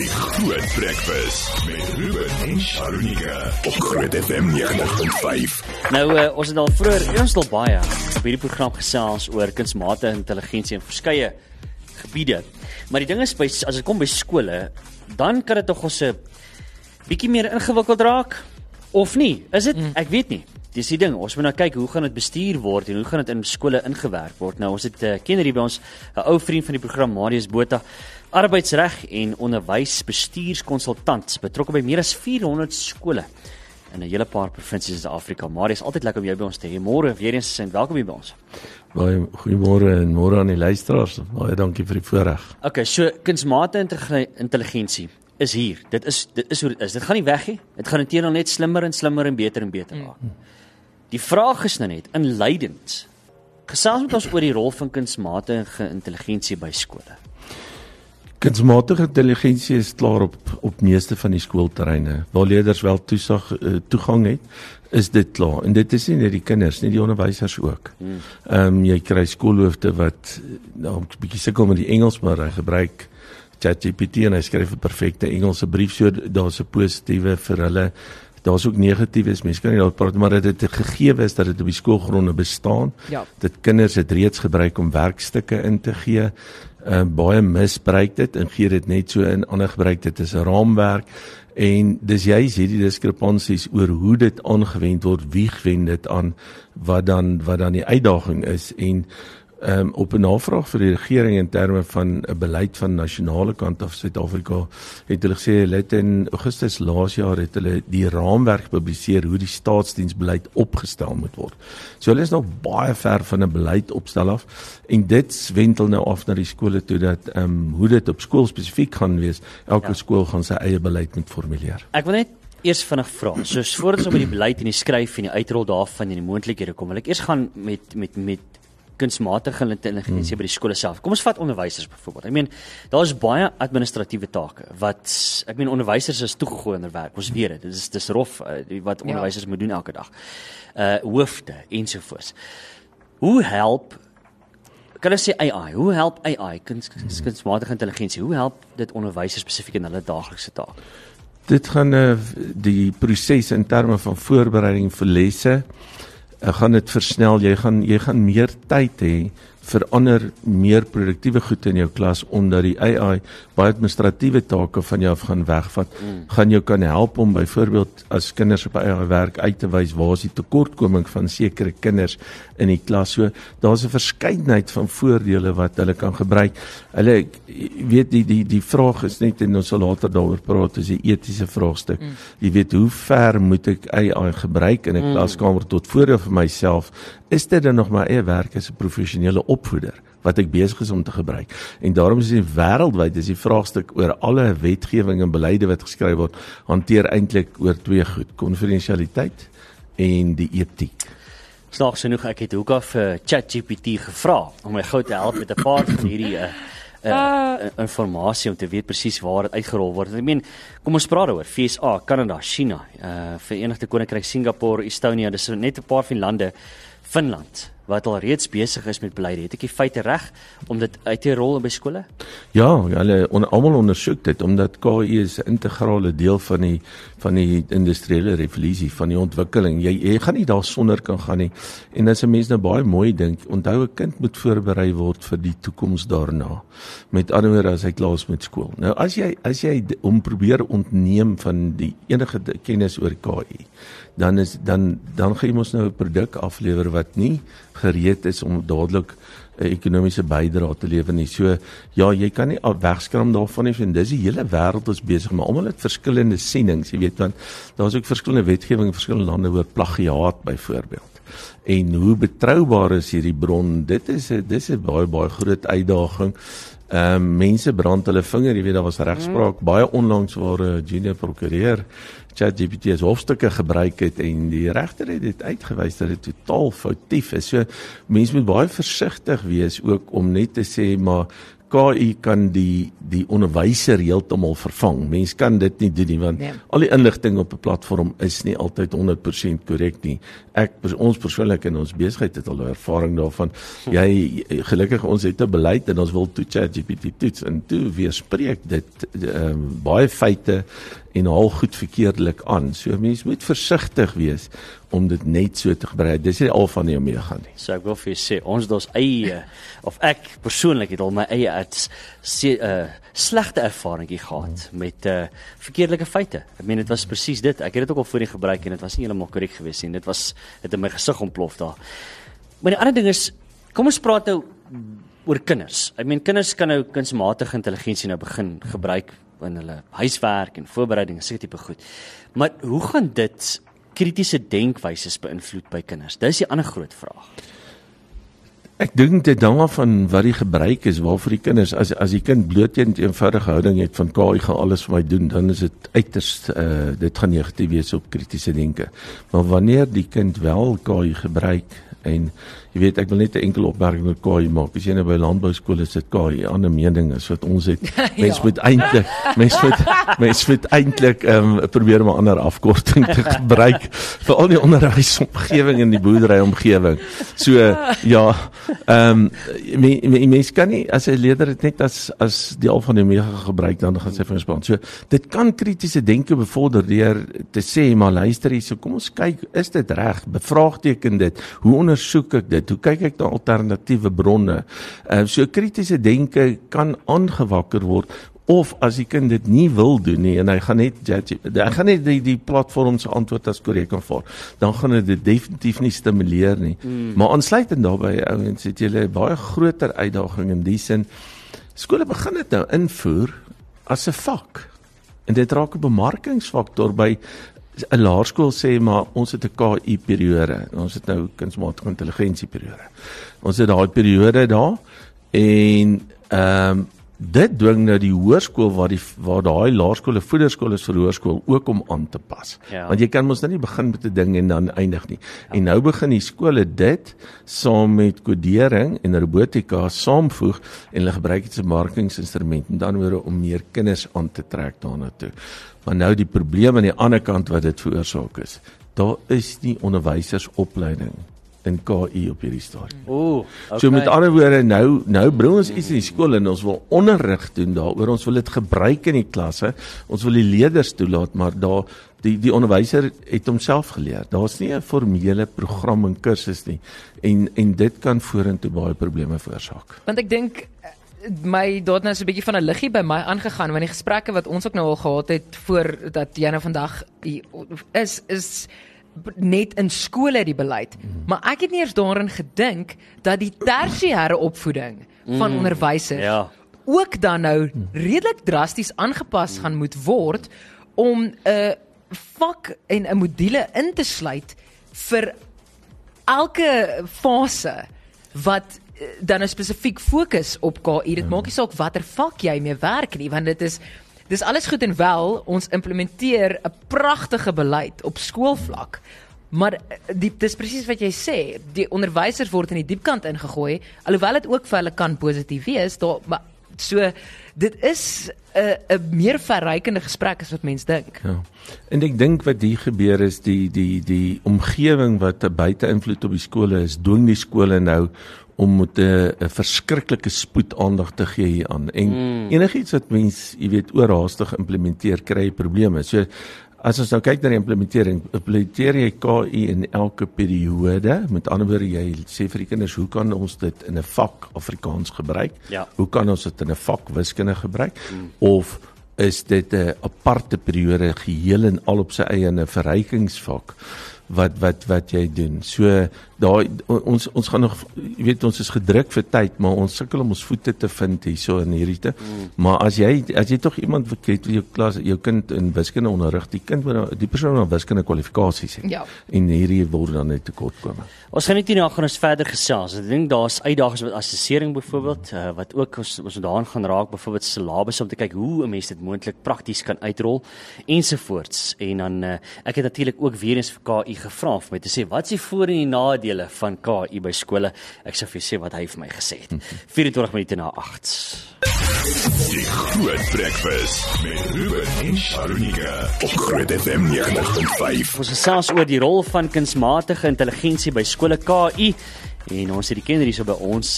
Die Groot Breakfast met Ruben en Sharonika op Groot FM 90.5. Nou, ons het al vroeër ons al baie op hierdie program gesels oor kunsmatige intelligensie in verskeie gebiede. Maar die ding is, as dit kom by skole, dan kan dit tog ons 'n bietjie meer ingewikkeld raak, of nie? Is dit? Ek weet nie. Dis die ding, ons moet nou kyk hoe gaan dit bestuur word en hoe gaan dit in skole ingewerk word. Nou, ons het kenner hier by ons, 'n ou vriend van die program, Marius Botha, arbeidsreg en onderwysbestuurskonsultant, betrokke by meer as 400 skole in 'n hele paar provinsies in Suid-Afrika. Marius, altyd lekker om jou by ons te hê. Môre weer eens en welkom hier by ons. Baie goeiemôre en môre aan die luisteraars. Baie dankie vir die voorreg. Okay, so kunsmatige intelligensie is hier. Dit is hoe dit is. Dit gaan nie weg nie. Dit gaan inteendeel net slimmer en beter raak. Die vraag is nou net, inleidend, gesels met ons oor die rol van kunsmatige intelligensie by skole. Kunsmatige intelligensie is klaar op meeste van die skoolterreine. Waar leerders wel toegang het, is dit klaar. En dit is nie net die kinders, nie die onderwysers ook. Jy kry skoolhoofde wat nou 'n bietjie sukkel met die Engels, maar hy gebruik ChatGPT en hy skryf 'n perfekte Engelse brief, so daar's 'n positiewe vir hulle. Daar's ook negatiefs, mense kan nie daaroor praat, maar dit gegeewe is dat dit op die skoolgronde bestaan. Ja. Dit kinders het reeds gebruik om werkstukke in te gee. Baie misbruik dit en gee dit net so in, ander gebruik dit as 'n raamwerk. En dis juist hierdie diskrepansies oor hoe dit aangewend word, wie gewend dit aan, wat dan die uitdaging is. En op 'n navraag vir die regering in terme van 'n beleid van nasionale kant af Suid-Afrika, het hulle gesê, hulle het in Augustus laas jaar het hulle die raamwerk gepubliseer hoe die staatsdiensbeleid opgestel moet word. So hulle is nog baie ver van 'n beleid opstel af, en dit wentel nou af na die skole toe dat hoe dit op skool spesifiek gaan wees. Elke skool gaan sy eie beleid moet formuleer. Ek wil net eers vinnig vra, soos voordat ons op die beleid en die skryf en die uitrol daarvan en die moontlikhede kom, wil ek eers gaan met kunsmatige intelligensie by die skole self. Kom ons vat onderwysers byvoorbeeld. Ek meen, daar is baie administratiewe take wat, ek meen, onderwysers is toegegooi in hulle werk. Ons weet dit. Dis rof wat onderwysers moet doen elke dag. Hoofde ensovoorts. Hoe help, kan ons sê AI, hoe help AI, kunsmatige intelligensie, hoe help dit onderwysers spesifiek in hulle daaglikse taak? Dit gaan die proses in terme van voorbereiding vir lesse, gaan dit versnel. Jy gaan meer tyd hê vir ander meer produktiewe goed in jou klas, omdat die AI baie administratiewe take van jou af gaan wegvat. Gaan jou kan help om byvoorbeeld as kinders op AI werk uit te wys waar is die tekortkoming van sekere kinders in die klas. So daar's 'n verskeidenheid van voordele wat hulle kan gebruik. Hulle weet die vraag is net, en ons sal later daaroor praat, is 'n etiese vraagstuk. Jy weet, hoe ver moet ek AI gebruik in 'n klaskamer tot voordeel vir myself? Is dit dan nog my eie werk as 'n professionele opvoeder wat ek besig is om te gebruik? En daarom is die wêreldwyd is die vraagstuk oor alle wetgewing en beleide wat geskryf word, hanteer eintlik oor twee goed: konfidensialiteit en die etiek. Snaaks genoeg, ek het ook al vir ChatGPT gevra om my gou te help met 'n paar van hierdie informasie om te weet presies waar dit uitgerol word. Ek meen, kom ons praat daaroor. VSA, Kanada, China, Verenigde Koninkryk, Singapore, Estonia, dis net 'n paar van lande, Finland, wat al reeds besig is met beleide. Het ek die feite reg om dit uit te rol by skole? Ja, hulle almal ondersoek dit, omdat KI is 'n integrale deel van die industriële revolusie, van die ontwikkeling. Jy gaan nie daar sonder kan gaan nie. En as 'n mens nou baie mooi dink, onthou 'n kind moet voorberei word vir die toekoms daarna. Met ander woorde, as hy klaar is met skool. Nou as jy hom probeer ontneem van die enige kennis oor KI, dan gaan jy mos nou 'n produk aflewer wat nie gereed is om dadelik 'n ekonomiese bydrae te lewer nie. So ja, jy kan nie wegskram daarvan nie, en dis die hele wêreld is besig, maar almal het verskillende sienings, jy weet, want daar's ook verskillende wetgewing in verskillende lande oor plagiaat byvoorbeeld. En hoe betroubaar is hierdie bron? Dis 'n baie groot uitdaging. Mense brand hulle vinger, jy weet, daar was regspraak baie onlangs waar 'n junior prokureur ChatGPT as hofstukke gebruik het, en die regter het dit uitgewys dat dit totaal foutief is. So mense moet baie versigtig wees ook om net te sê, maar KI kan die onderwyser heeltemal vervang. Mens kan dit nie doen nie, want al die inligting op 'n platform is nie altyd 100% korrek nie. Ons persoonlik in ons besigheid het al ervaring daarvan. Gelukkig ons het 'n beleid en ons wil toe ChatGPT toets en toe weerspreek dit baie feite en haal goed verkeerdelik aan. So mens moet versigtig wees om dit net so te gebruik. Dis nie al van die omega nie. So ek wil vir jou sê, ons het ons eie, of ek persoonlik het al my eie slegte ervaringie gehad met verkeerdelike feite. Ek meen, dit was presies dit. Ek het dit ook al voorheen gebruik en dit was nie heeltemal korrek geweest nie. Het in my gesig ontplof daar. Maar die ander ding is, kom ons praat nou oor kinders. Ek meen, kinders kan nou kunsmatige intelligensie nou begin gebruik in hulle huiswerk en voorbereiding en seker tipe goed. Maar hoe gaan dit kritiese denkwyses beïnvloed by kinders? Dis die ander groot vraag. Ek dink dit hang af van wat die gebruik is, waarvoor die kinders, as die kind bloot een eenvoudige houding het van KI gaan alles vir my doen, dan is dit uiters, dit gaan negatief wees op kritiese denke. Maar wanneer die kind wel KI gebruik, en jy weet, ek wil net 'n enkele opmerking oor KI maak. As jy nou by landbouskole sit, KI, 'n ander mening is wat ons het. Mens moet eintlik probeer om 'n ander afkorting te gebruik vir al die onderwysomgewing en die boerderyomgewing. So mens kan nie, as 'n leerder dit net as deel van die omega gebruik, dan gaan sy verstaan. So dit kan kritiese denke bevorder deur te sê, maar luister hier, so kom ons kyk, is dit reg? Bevraagteken dit? Hoe ondersoek ek dit? Hoe kyk ek na alternatiewe bronne? So kritiese denke kan aangewakker word, of as die kind dit nie wil doen nie, en hy gaan net die platform se antwoord as korrek aanvaar, dan gaan dit definitief nie stimuleer nie. Maar aansluitend daarbey, ouens, het julle 'n baie groter uitdaging in die sin, skole begin dit nou invoer as 'n vak, en dit raak 'n bemarkingsfaktor by 'n laerskool sê, maar ons het 'n KI-periode, ons het nou kunsmatige intelligensie-periode. Ons het daai periode daar, en dit dwing nou die hoërskool waar daai laerskool 'n voederskool is vir hoërskool ook om aan te pas. Ja. Want jy kan mos nou nie begin met 'n ding en dan eindig nie. Ja. En nou begin die skole dit saam met kodering en robotika saamvoeg en hulle gebruik dit as 'n bemarkingsinstrument, en dan weer om meer kinders aan te trek daarna toe. Maar nou die probleem aan die ander kant wat dit veroorsaak is, daar is nie onderwysersopleiding in KI op hierdie stadium. Okay. So met ander woorde, nou bring ons iets in die skool en ons wil onderrig doen daaroor, ons wil dit gebruik in die klasse, ons wil die leerders toelaat, maar die onderwyser het homself geleer. Daar's nie 'n formele program en kursus nie, en dit kan vorentoe baie probleme veroorsaak. Want ek dink daar het nou so 'n bietjie van 'n liggie by my aangegaan, want die gesprekke wat ons ook nou al gehad het voordat jy nou vandag is net in skole die beleid. Maar ek het nie eers daarin gedink dat die tersiêre opvoeding van onderwysers ook dan nou redelik drasties aangepas gaan moet word om 'n vak en 'n module in te sluit vir elke fase wat dan 'n spesifiek fokus op KI. Dit maak nie saak watter vak jy mee werk nie, want dis alles goed en wel, ons implementeer 'n pragtige beleid op skoolvlak, maar dis presies wat jy sê, die onderwysers word in die diepkant ingegooi, alhoewel dit ook vir hulle kan positief wees, maar so, dit is 'n meer verrykende gesprek as wat mens dink. Ja. En ek dink wat hier gebeur is, die omgewing wat 'n buite-invloed op die skole is, dwing die skole nou om met 'n verskriklike spoed aandag te gee hieraan. En enigiets wat mens, jy weet, oorhaastig implementeer, kry jy probleme. So, as ons nou kyk na die implementeer jy KI in elke periode, met ander woorde, jy sê vir die kinders, hoe kan ons dit in 'n vak Afrikaans gebruik? Ja. Hoe kan ons dit in 'n vak wiskunde gebruik? Of is dit 'n aparte periode, geheel en al op sy eie 'n verrykingsvak? Wat jy doen. So ons gaan nog, jy weet, ons is gedruk vir tyd, maar ons sukkel om ons voete te vind hierso in hierdie te. Maar as jy tog iemand het vir jou klas, jou kind in wiskunde onderrig, die persoon moet wiskunde kwalifikasies hê. Ja. En hierdie word dan net tekortkome. Ons gaan net hierna gaan ons verder gesels. Ek dink daar's uitdagings met assessering byvoorbeeld, wat ook ons daaraan gaan raak, byvoorbeeld syllabus, om te kyk hoe 'n mens dit moontlik prakties kan uitrol ensovoorts. En dan ek het natuurlik ook weer eens vir KI gevra vir my te sê, wat is die voor- en die nadele van KI by skole? Ek sal vir jou sê wat hy vir my gesê het. 24 minute na 8. Die Groot Breakfast met Ruben en Sharunika op Groot FM 90.5. Ons gesels oor die rol van kunsmatige intelligensie by skole, KI, en ons het die kenner hier so by ons,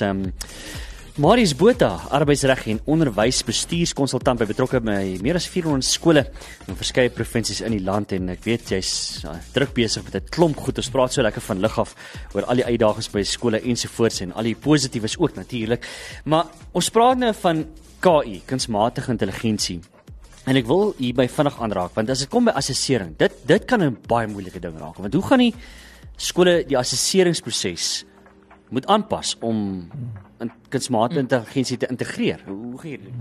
Marius Botha, arbeidsreg en onderwysbestuurskonsultant, by betrokke by meer as 400 skole in verskeie provinsies in die land, en ek weet jy's druk besig met 'n klomp goed. Ons praat so lekker van lig af oor al die uitdagings by skole ensovoorts en al die positiefs ook natuurlik. Maar ons praat nou van KI, kunsmatige intelligensie. En ek wil hierby vinnig aanraak, want as dit kom by assessering, dit kan 'n baie moeilike ding raak. Want hoe gaan die skole die assesseringsproses moet aanpas om kunsmatige intelligensie te integreer? Hoe gaan julle?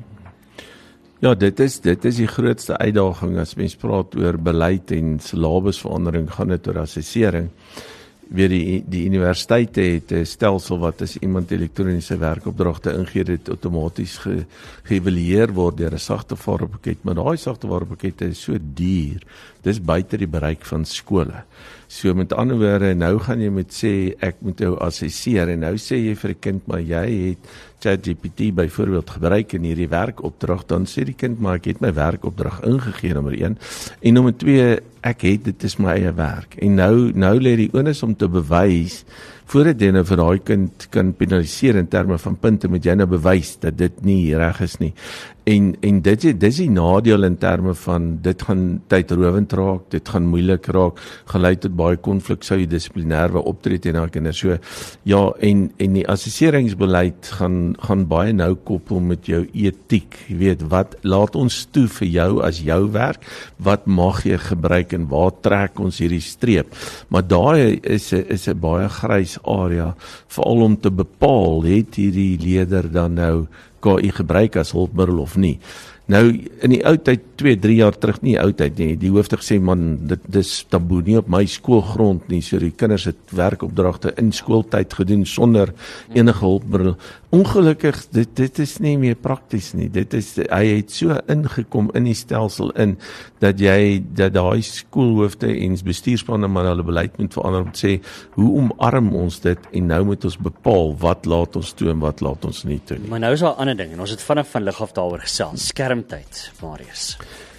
Ja, dit is die grootste uitdaging as mens praat oor beleid en silabusverandering, gaan dit oor assessering. Weer die universiteite het 'n stelsel wat as iemand elektroniese werkopdragte ingee, dit outomaties geëvalueer word deur 'n sagtewarepakket, maar daai sagtewarepakkette is so duur. Dis buite die bereik van skole. So met ander woorde, nou gaan jy met sê ek moet jou assesseer, en nou sê jy vir 'n kind, maar jy het ChatGPT byvoorbeeld gebruik in hierdie werkopdrag, dan sê die kind, maar ek het my werkopdrag ingegee, nommer 1, en nommer 2, ek het, dit is my eie werk, en nou lê die onus om te bewys, voordat jy nou vir daai kind kan penaliseer in terme van punte, moet jy nou bewys dat dit nie reg is nie. En dis die nadeel in terme van, dit gaan tydrowend raak, dit gaan moeilik raak, gaan lei tot baie konflik, sou jy dissiplinêr wou optree teen daai kinders. So ja, en die assesseringsbeleid gaan baie nou koppel met jou etiek. Jy weet, wat laat ons toe vir jou as jou werk? Wat mag jy gebruik en waar trek ons hierdie streep? Maar daai is 'n baie grys area, veral om te bepaal, het hierdie leerder dan nou KI gebruik as hulpmiddel of nie. Nou, in die ou tyd, 2-3 jaar terug, nie ou tyd nie, die hoofde gesê, man, dit is taboe nie op my skoolgrond nie, so die kinders het werkopdragte in skooltyd gedoen, sonder enige hulpmiddel. Ongelukkig, dit is nie meer prakties nie, hy het so ingekom in die stelsel in, dat daai skoolhoofde en bestuurspanne maar hulle beleid moet verander om te sê, hoe omarm ons dit, en nou moet ons bepaal, wat laat ons toe en wat laat ons nie toe nie. Maar nou is daar 'n ander ding, en ons het vanaf van lig af daaroor gesels, skermtyd, Marius.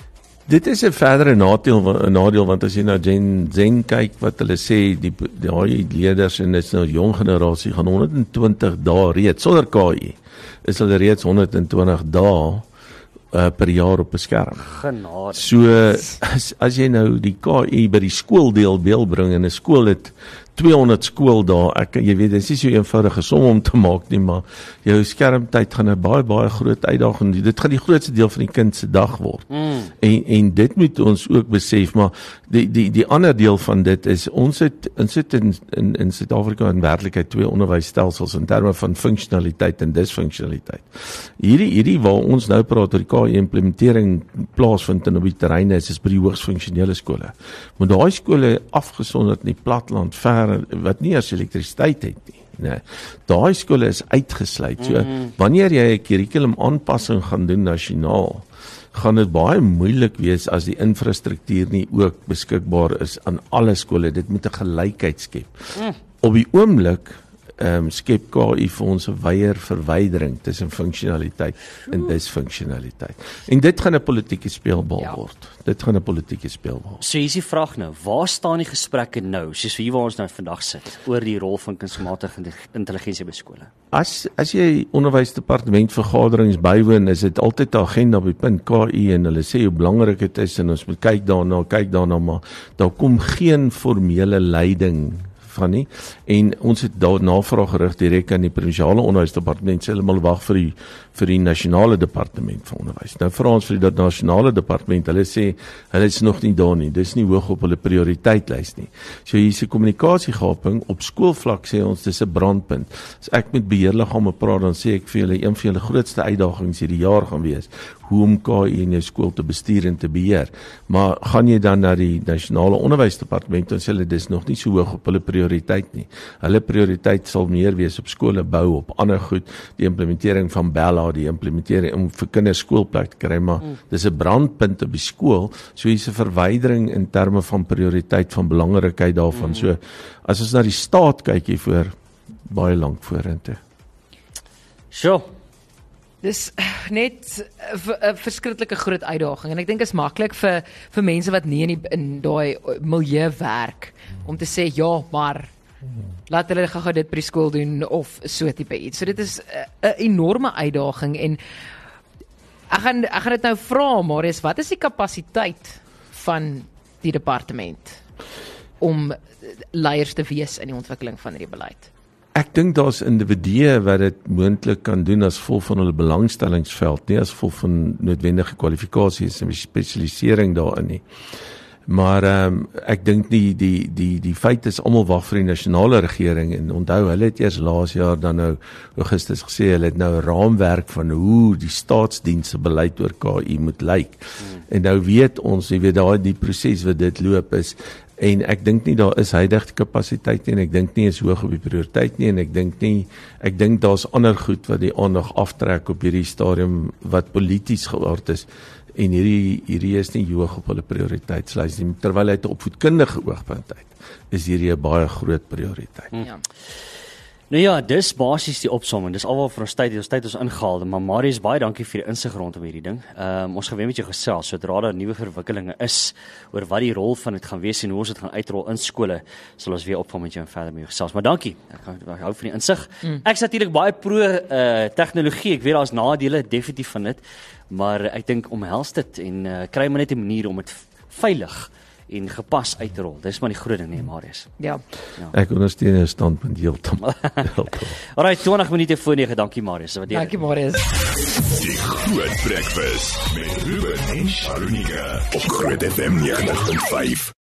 Dit is 'n verdere nadeel, want as jy na Zen kyk, wat hulle sê, die leerders, en dit is nou jong generasie, gaan 120 dae reeds, sonder KI, is hulle reeds 120 dae per jaar op 'n skerm. Genade. So, as jy nou die KI by die skooldeel beelbring, en 'n skool het 200 skooldae, jy weet, dit is nie so eenvoudige som om te maak nie, maar jou skermtyd gaan 'n baie groot uitdaging, dit gaan die grootste deel van die kind se dag word. En dit moet ons ook besef, maar die ander deel van dit is, ons sit in Suid-Afrika in werklikheid 2 onderwysstelsels in terme van funksionaliteit en disfunksionaliteit. Hierdie waar ons nou praat oor die KI-implementering plaasvind en op die terreine is by die hoogs funksionele skole. Maar daai skole afgesonderd in die platland, ver, wat nie as elektrisiteit het nie. Nee, daai skole is uitgesluit. So, wanneer jy 'n kurrikulum aanpassing gaan doen nasionaal, gaan dit baie moeilik wees as die infrastruktuur nie ook beskikbaar is aan alle skole. Dit moet 'n gelykheid skep. Op die oomblik skep KI vir ons 'n wyeer verwydering tussen funksionaliteit en disfunksionaliteit. En dit gaan 'n politieke speelbal word. So hier is die vraag nou, waar staan die gesprekke nou, soos hier waar ons nou vandag sit, oor die rol van kunsmatige intelligensie by skole? As jy onderwysdepartement vergaderings bywoon, is dit altyd 'n agenda by punt KI, en hulle sê hoe belangrik dit is, en ons moet kyk daarna, maar daar kom geen formele leiding van nie, en ons het daar navraag gerig direk aan die provinsiale onderwysdepartement, sê hulle maar wag vir die nasionale departement van onderwys. Nou vra ons vir die nasionale departement, hulle sê hulle is nog nie daar nie, dis nie hoog op hulle prioriteitslys nie. So hier is 'n kommunikasiegaping op skoolvlak, sê ons dis 'n brandpunt. As ek met beheerliggame praat, dan sê ek vir julle, een van julle grootste uitdagings hierdie jaar gaan wees, hoe om KI in jou skool te bestuur en te beheer. Maar gaan jy dan na die nasionale onderwysdepartement en sê hulle dis nog nie so hoog op hulle prioriteit nie. Hulle prioriteit sal meer wees op skole bou, op ander goed, die implementering van Bella, die implementering om vir kinders skoolplek te kry, maar dis 'n brandpunt op die skool, so hier's 'n verwydering in terme van prioriteit van belangrikheid daarvan. So as ons na die staat kyk hiervoor, baie lank vorentoe. Sjoe. Dis net 'n verskriklike groot uitdaging en ek dink dit is maklik vir mense wat nie in daai milieu werk om te sê ja, maar laat hulle gou dit by die skool doen of so tipe iets. So dit is 'n enorme uitdaging en ek gaan dit nou vra, Marius, wat is die kapasiteit van die departement om leiers te wees in die ontwikkeling van hierdie beleid? Ek dink daar's individue wat dit moontlik kan doen as gevolg van hulle belangstellingsveld, nie as gevolg van noodwendige kwalifikasies en spesialisering daarin nie. Maar ek dink nie die feit is almal wag vir die nasionale regering en onthou hulle het eers laas jaar dan nou Augustus gesê hulle het nou 'n raamwerk van hoe die staatsdienste beleid oor KI moet lyk. En nou weet ons, jy weet daai die proses wat dit loop is. En ek dink nie daar is huidige kapasiteit nie en ek dink nie is hoog op die prioriteit nie en ek dink daar's ander goed wat die aandag aftrek op hierdie stadium wat polities geaard is en hierdie is nie hoog op hulle prioriteitslys nie, terwyl uit 'n opvoedkundige oogpunt uit is hierdie 'n baie groot prioriteit. Ja. Nou ja, dis basies die opsomming. Dis alwaar vir ons tyd ons ingehaal, maar Marius, baie dankie vir die insig rondom hierdie ding. Ons gaan weer met jou gesels sodra daar nuwe verwikkelinge is oor wat die rol van dit gaan wees en hoe ons dit gaan uitrol in skole. Sal ons weer opvang met jou en verder met jou gesels. Maar dankie. Ek hou van die insig. Ek is natuurlik baie pro tegnologie. Ek weet daar's nadele definitief van dit, maar ek dink omhels dit en kry maar net 'n manier om dit veilig en gepas uit te rol. Dis maar die groot ding, nee, Marius. Ja. Ek ondersteun jou standpunt heeltemal. Alright, 20 minute voor 9. Dankie Marius. Dankie Marius. Die Groot Breakfast met Ruben en Sharunika op Groot FM 90.5.